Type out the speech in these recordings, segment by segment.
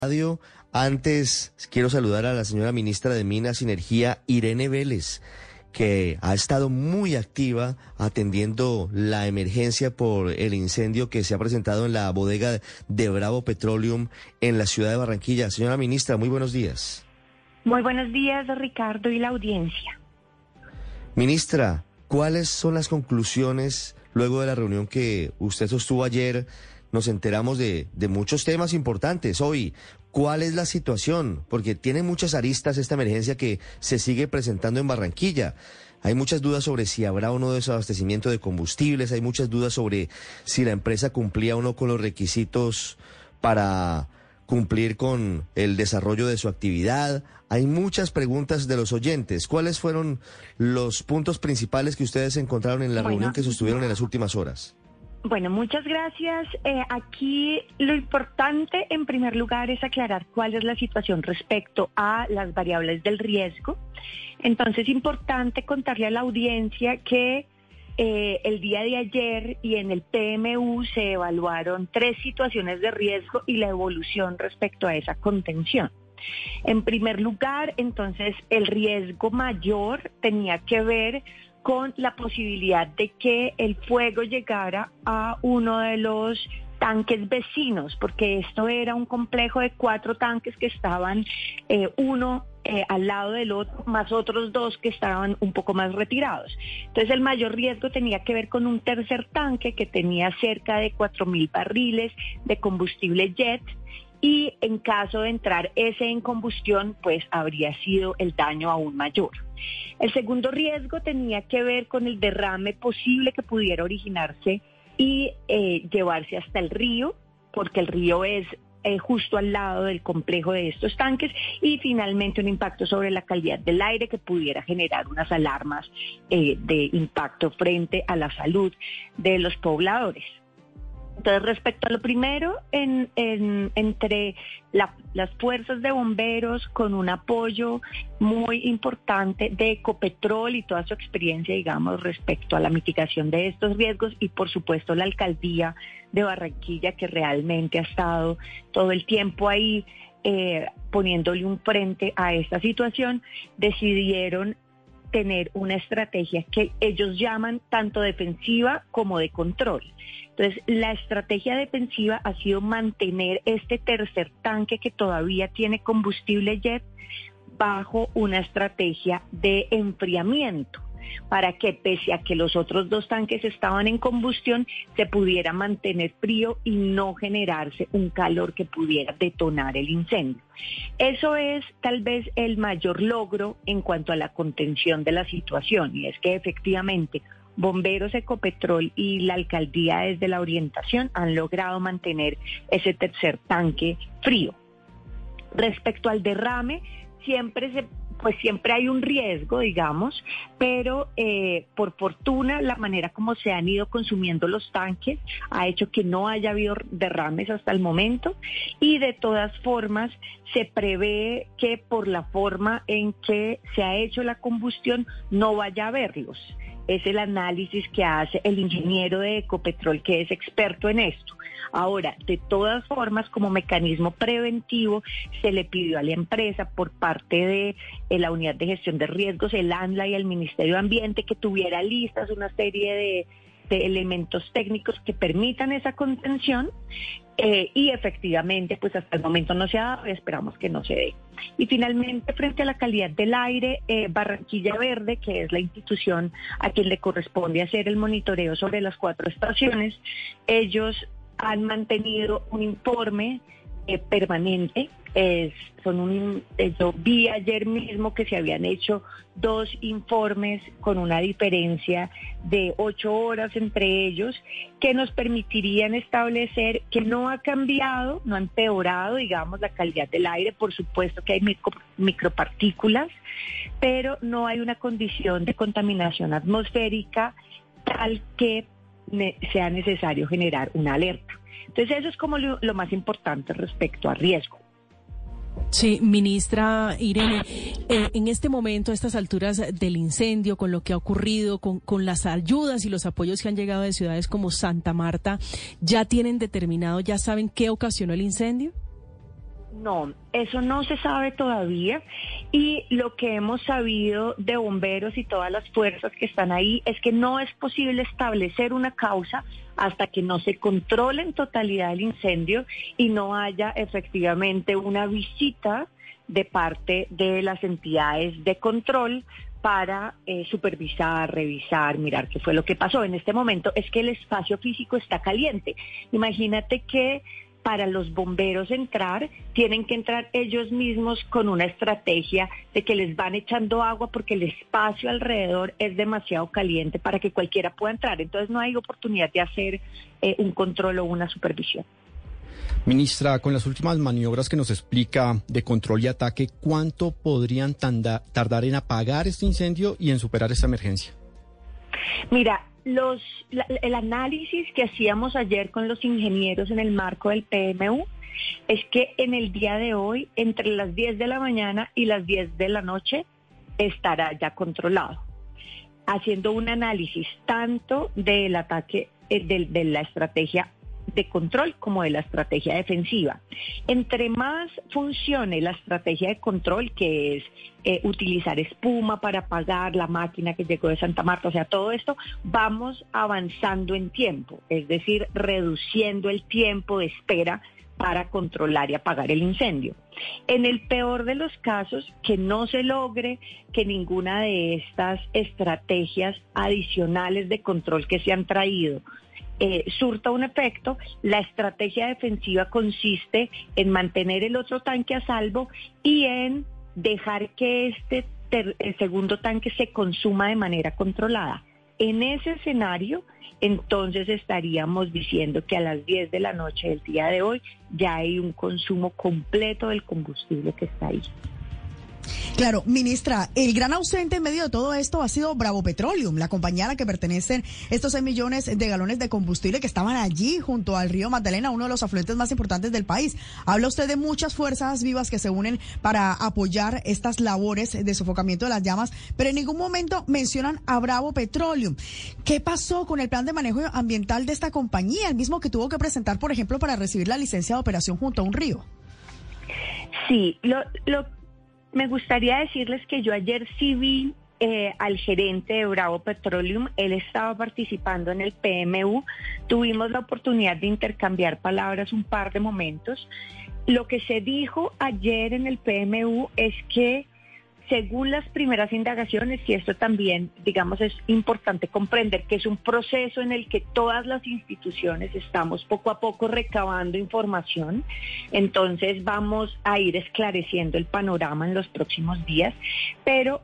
Radio. Antes quiero saludar a la señora ministra de Minas y Energía, Irene Vélez, que ha estado muy activa atendiendo la emergencia por el incendio que se ha presentado en la bodega de Bravo Petroleum en la ciudad de Barranquilla. Señora ministra, muy buenos días. Muy buenos días, Ricardo, y la audiencia. Ministra, ¿cuáles son las conclusiones luego de la reunión que usted sostuvo ayer? Nos enteramos de muchos temas importantes hoy. ¿Cuál es la situación? Porque tiene muchas aristas esta emergencia que se sigue presentando en Barranquilla. Hay muchas dudas sobre si habrá o no desabastecimiento de combustibles, hay muchas dudas sobre si la empresa cumplía o no con los requisitos para cumplir con el desarrollo de su actividad. Hay muchas preguntas de los oyentes. ¿Cuáles fueron los puntos principales que ustedes encontraron en la reunión que sostuvieron en las últimas horas? Bueno, muchas gracias. Aquí lo importante, en primer lugar, es aclarar cuál es la situación respecto a las variables del riesgo. Entonces, es importante contarle a la audiencia que el día de ayer y en el PMU se evaluaron 3 situaciones de riesgo y la evolución respecto a esa contención. En primer lugar, entonces, el riesgo mayor tenía que ver con la posibilidad de que el fuego llegara a uno de los tanques vecinos, porque esto era un complejo de 4 tanques que estaban uno al lado del otro, más otros 2 que estaban un poco más retirados. Entonces el mayor riesgo tenía que ver con un tercer tanque que tenía cerca de 4.000 barriles de combustible jet, y en caso de entrar ese en combustión, pues habría sido el daño aún mayor. El segundo riesgo tenía que ver con el derrame posible que pudiera originarse y llevarse hasta el río, porque el río es justo al lado del complejo de estos tanques, y finalmente un impacto sobre la calidad del aire que pudiera generar unas alarmas de impacto frente a la salud de los pobladores. Entonces, respecto a lo primero, entre las fuerzas de bomberos, con un apoyo muy importante de Ecopetrol y toda su experiencia, digamos, respecto a la mitigación de estos riesgos, y por supuesto la alcaldía de Barranquilla, que realmente ha estado todo el tiempo ahí poniéndole un frente a esta situación, decidieron tener una estrategia que ellos llaman tanto defensiva como de control. Entonces, la estrategia defensiva ha sido mantener este tercer tanque que todavía tiene combustible jet bajo una estrategia de enfriamiento, para que pese a que los otros 2 tanques estaban en combustión, se pudiera mantener frío y no generarse un calor que pudiera detonar el incendio. Eso es tal vez el mayor logro en cuanto a la contención de la situación, y es que efectivamente Bomberos, Ecopetrol y la alcaldía desde la orientación han logrado mantener ese tercer tanque frío. Respecto al derrame, siempre hay un riesgo, digamos, pero por fortuna la manera como se han ido consumiendo los tanques ha hecho que no haya habido derrames hasta el momento, y de todas formas se prevé que por la forma en que se ha hecho la combustión no vaya a haberlos. Es el análisis que hace el ingeniero de Ecopetrol, que es experto en esto. Ahora, de todas formas, como mecanismo preventivo, se le pidió a la empresa por parte de la Unidad de Gestión de Riesgos, el ANLA y el Ministerio de Ambiente, que tuviera listas una serie de elementos técnicos que permitan esa contención, y efectivamente, pues hasta el momento no se ha dado y esperamos que no se dé. Y finalmente, frente a la calidad del aire, Barranquilla Verde, que es la institución a quien le corresponde hacer el monitoreo sobre las 4 estaciones, ellos han mantenido un informe permanente. Yo vi ayer mismo que se habían hecho 2 informes con una diferencia de 8 horas entre ellos, que nos permitirían establecer que no ha cambiado, no ha empeorado, digamos, la calidad del aire. Por supuesto que hay micropartículas, pero no hay una condición de contaminación atmosférica tal que sea necesario generar una alerta. Entonces eso es como lo más importante respecto a riesgo. Sí, ministra Irene, en este momento, a estas alturas del incendio, con lo que ha ocurrido, con las ayudas y los apoyos que han llegado de ciudades como Santa Marta, ¿ya tienen determinado, ya saben qué ocasionó el incendio? No, eso no se sabe todavía, y lo que hemos sabido de bomberos y todas las fuerzas que están ahí es que no es posible establecer una causa hasta que no se controle en totalidad el incendio y no haya efectivamente una visita de parte de las entidades de control para supervisar, revisar, mirar qué fue lo que pasó. En este momento es que el espacio físico está caliente. Imagínate que para los bomberos entrar, tienen que entrar ellos mismos con una estrategia de que les van echando agua porque el espacio alrededor es demasiado caliente para que cualquiera pueda entrar. Entonces no hay oportunidad de hacer un control o una supervisión. Ministra, con las últimas maniobras que nos explica de control y ataque, ¿cuánto podrían tardar en apagar este incendio y en superar esta emergencia? Mira, el análisis que hacíamos ayer con los ingenieros en el marco del PMU es que en el día de hoy, entre las 10 de la mañana y las 10 de la noche, estará ya controlado. Haciendo un análisis tanto del ataque, de la estrategia de control como de la estrategia defensiva. Entre más funcione la estrategia de control, que es utilizar espuma para apagar la máquina que llegó de Santa Marta, o sea, todo esto, vamos avanzando en tiempo, es decir, reduciendo el tiempo de espera para controlar y apagar el incendio. En el peor de los casos, que no se logre que ninguna de estas estrategias adicionales de control que se han traído surta un efecto, la estrategia defensiva consiste en mantener el otro tanque a salvo y en dejar que el segundo tanque se consuma de manera controlada. En ese escenario, entonces estaríamos diciendo que a las 10 de la noche del día de hoy ya hay un consumo completo del combustible que está ahí. Claro, ministra, el gran ausente en medio de todo esto ha sido Bravo Petroleum, la compañía a la que pertenecen estos 6 millones de galones de combustible que estaban allí junto al río Magdalena, uno de los afluentes más importantes del país. Habla usted de muchas fuerzas vivas que se unen para apoyar estas labores de sofocamiento de las llamas, pero en ningún momento mencionan a Bravo Petroleum. ¿Qué pasó con el plan de manejo ambiental de esta compañía, el mismo que tuvo que presentar, por ejemplo, para recibir la licencia de operación junto a un río? Sí, me gustaría decirles que yo ayer sí vi al gerente de Bravo Petroleum. Él estaba participando en el PMU, tuvimos la oportunidad de intercambiar palabras un par de momentos. Lo que se dijo ayer en el PMU es que, según las primeras indagaciones, y esto también, digamos, es importante comprender que es un proceso en el que todas las instituciones estamos poco a poco recabando información, entonces vamos a ir esclareciendo el panorama en los próximos días, pero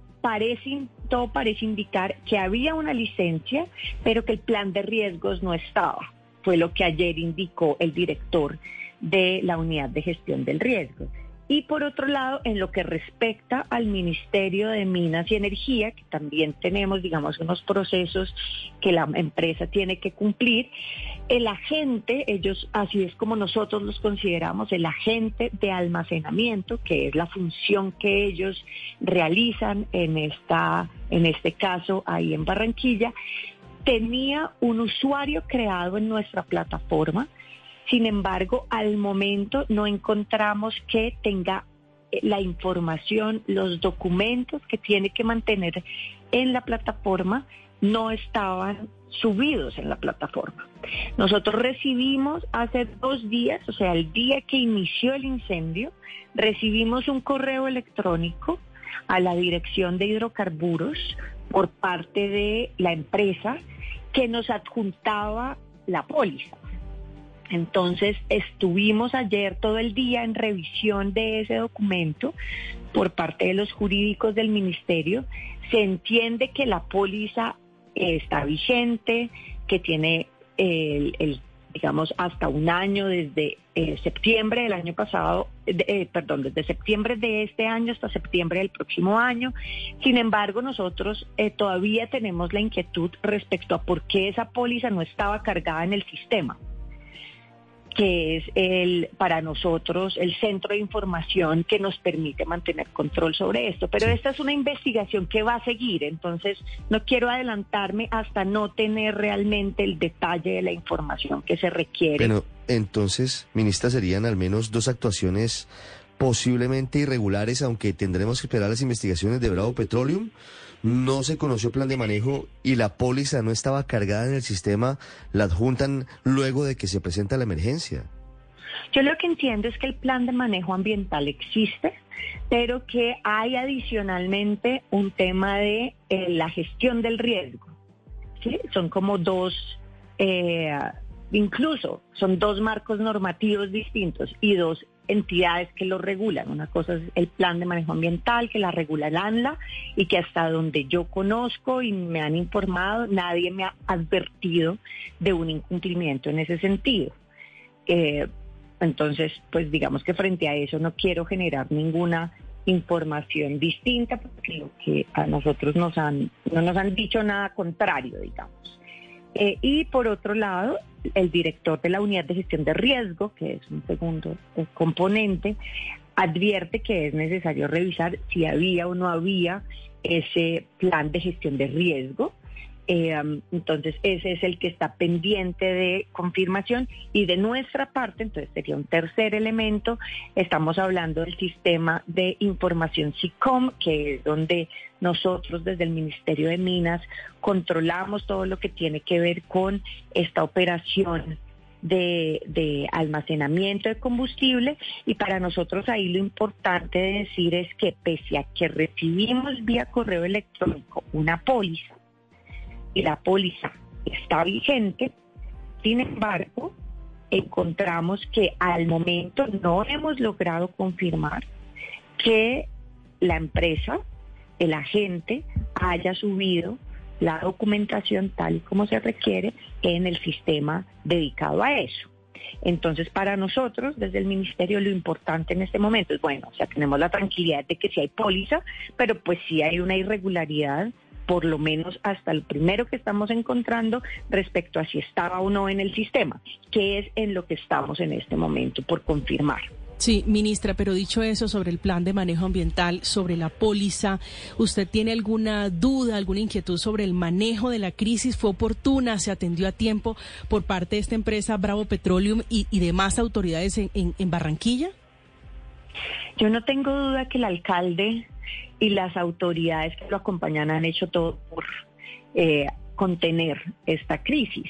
todo parece indicar que había una licencia, pero que el plan de riesgos no estaba. Fue lo que ayer indicó el director de la Unidad de Gestión del Riesgo. Y por otro lado, en lo que respecta al Ministerio de Minas y Energía, que también tenemos, digamos, unos procesos que la empresa tiene que cumplir, el agente, ellos, así es como nosotros los consideramos, el agente de almacenamiento, que es la función que ellos realizan en este caso ahí en Barranquilla, tenía un usuario creado en nuestra plataforma. Sin embargo, al momento no encontramos que tenga la información, los documentos que tiene que mantener en la plataforma no estaban subidos en la plataforma. Nosotros recibimos hace 2 días, o sea, el día que inició el incendio, recibimos un correo electrónico a la Dirección de Hidrocarburos por parte de la empresa que nos adjuntaba la póliza. Entonces, estuvimos ayer todo el día en revisión de ese documento por parte de los jurídicos del ministerio. Se entiende que la póliza está vigente, que tiene digamos, hasta un año desde septiembre del año pasado, desde septiembre de este año hasta septiembre del próximo año. Sin embargo, nosotros todavía tenemos la inquietud respecto a por qué esa póliza no estaba cargada en el sistema. que es para nosotros el centro de información que nos permite mantener control sobre esto. Pero esta es una investigación que va a seguir, entonces no quiero adelantarme hasta no tener realmente el detalle de la información que se requiere. Bueno, entonces, ministra, serían al menos 2 actuaciones posiblemente irregulares, aunque tendremos que esperar las investigaciones de Bravo Petroleum. No se conoció plan de manejo y la póliza no estaba cargada en el sistema, la adjuntan luego de que se presenta la emergencia. Yo lo que entiendo es que el plan de manejo ambiental existe, pero que hay adicionalmente un tema de la gestión del riesgo, ¿sí? Son como 2, incluso son 2 marcos normativos distintos y 2 entidades que lo regulan. Una cosa es el plan de manejo ambiental, que la regula el ANLA, y que hasta donde yo conozco y me han informado, nadie me ha advertido de un incumplimiento en ese sentido. Entonces, pues digamos que frente a eso no quiero generar ninguna información distinta, porque lo que a nosotros no nos han dicho nada contrario, digamos. Y por otro lado, el director de la unidad de gestión de riesgo, que es un segundo componente, advierte que es necesario revisar si había o no había ese plan de gestión de riesgo. Entonces ese es el que está pendiente de confirmación, y de nuestra parte, entonces sería un tercer elemento, estamos hablando del sistema de información SICOM, que es donde nosotros desde el Ministerio de Minas controlamos todo lo que tiene que ver con esta operación de almacenamiento de combustible, y para nosotros ahí lo importante de decir es que pese a que recibimos vía correo electrónico una póliza, y la póliza está vigente, sin embargo, encontramos que al momento no hemos logrado confirmar que la empresa, el agente, haya subido la documentación tal y como se requiere en el sistema dedicado a eso. Entonces, para nosotros, desde el Ministerio, lo importante en este momento es, bueno, o sea, tenemos la tranquilidad de que sí hay póliza, pero pues sí hay una irregularidad, por lo menos hasta el primero que estamos encontrando respecto a si estaba o no en el sistema, que es en lo que estamos en este momento por confirmar. Sí, ministra, pero dicho eso sobre el plan de manejo ambiental, sobre la póliza, ¿usted tiene alguna duda, alguna inquietud sobre el manejo de la crisis? ¿Fue oportuna? ¿Se atendió a tiempo por parte de esta empresa Bravo Petroleum y demás autoridades en Barranquilla? Yo no tengo duda que el alcalde y las autoridades que lo acompañan han hecho todo por contener esta crisis.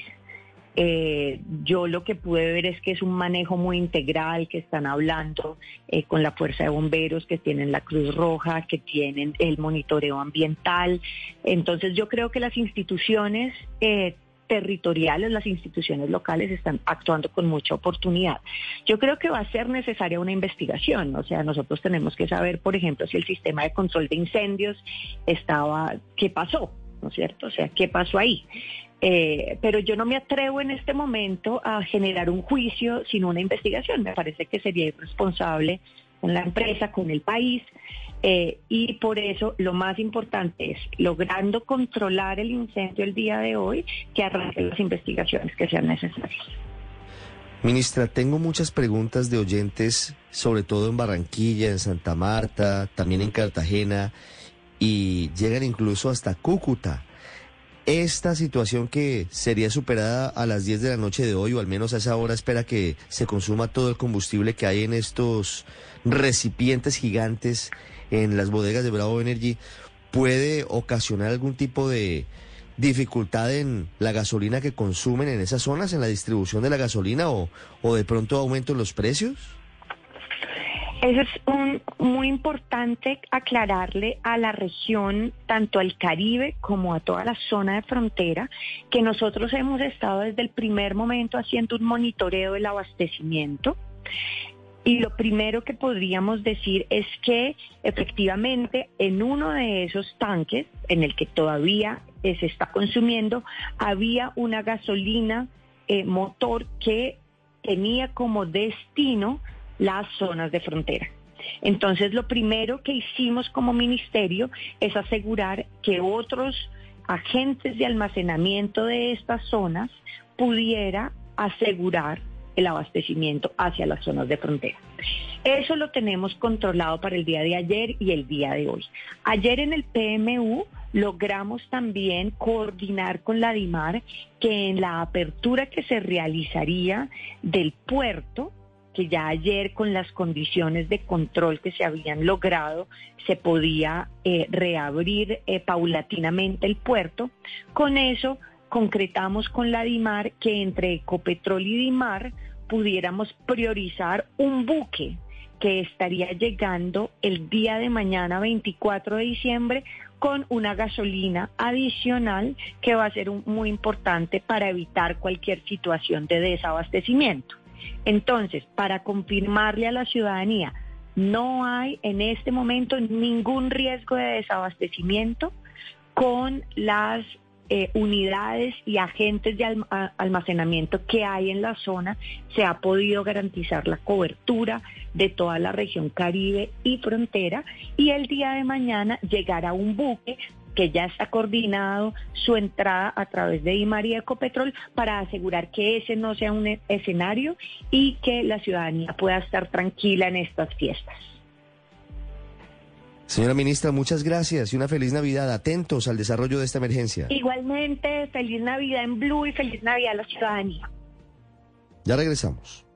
Yo lo que pude ver es que es un manejo muy integral, que están hablando con la Fuerza de Bomberos, que tienen la Cruz Roja, que tienen el monitoreo ambiental. Entonces yo creo que las instituciones territoriales, las instituciones locales están actuando con mucha oportunidad. Yo creo que va a ser necesaria una investigación, o sea, nosotros tenemos que saber, por ejemplo, si el sistema de control de incendios ¿qué pasó? ¿No es cierto? O sea, ¿qué pasó ahí? Pero yo no me atrevo en este momento a generar un juicio sin una investigación. Me parece que sería irresponsable con la empresa, con el país, y por eso lo más importante es, logrando controlar el incendio el día de hoy, que arranquen las investigaciones que sean necesarias. Ministra, tengo muchas preguntas de oyentes, sobre todo en Barranquilla, en Santa Marta, también en Cartagena, y llegan incluso hasta Cúcuta. Esta situación que sería superada a las 10 de la noche de hoy, o al menos a esa hora espera que se consuma todo el combustible que hay en estos recipientes gigantes en las bodegas de Bravo Energy, ¿puede ocasionar algún tipo de dificultad en la gasolina que consumen en esas zonas, en la distribución de la gasolina, o de pronto aumento en los precios? Eso es muy importante aclararle a la región, tanto al Caribe como a toda la zona de frontera, que nosotros hemos estado desde el primer momento haciendo un monitoreo del abastecimiento. Y lo primero que podríamos decir es que efectivamente en uno de esos tanques, en el que todavía se está consumiendo, había una gasolina motor que tenía como destino las zonas de frontera. Entonces, lo primero que hicimos como ministerio es asegurar que otros agentes de almacenamiento de estas zonas pudiera asegurar el abastecimiento hacia las zonas de frontera. Eso lo tenemos controlado para el día de ayer y el día de hoy. Ayer en el PMU logramos también coordinar con la DIMAR que en la apertura que se realizaría del puerto, que ya ayer con las condiciones de control que se habían logrado, se podía reabrir paulatinamente el puerto. Con eso concretamos con la DIMAR que entre Ecopetrol y DIMAR pudiéramos priorizar un buque que estaría llegando el día de mañana, 24 de diciembre, con una gasolina adicional que va a ser muy importante para evitar cualquier situación de desabastecimiento. Entonces, para confirmarle a la ciudadanía, no hay en este momento ningún riesgo de desabastecimiento con las unidades y agentes de almacenamiento que hay en la zona. Se ha podido garantizar la cobertura de toda la región Caribe y frontera, y el día de mañana llegará un buque que ya está coordinado su entrada a través de DIMAR y Ecopetrol para asegurar que ese no sea un escenario y que la ciudadanía pueda estar tranquila en estas fiestas. Señora ministra, muchas gracias y una feliz Navidad. Atentos al desarrollo de esta emergencia. Igualmente, feliz Navidad en Blue y feliz Navidad a la ciudadanía. Ya regresamos.